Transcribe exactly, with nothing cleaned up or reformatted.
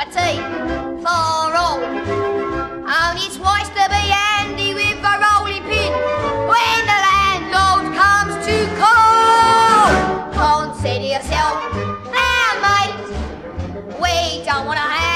tea for all. Only twice to be handy with a rolling pin when the landlord comes to call. Consider yourself our mate. We don't want to have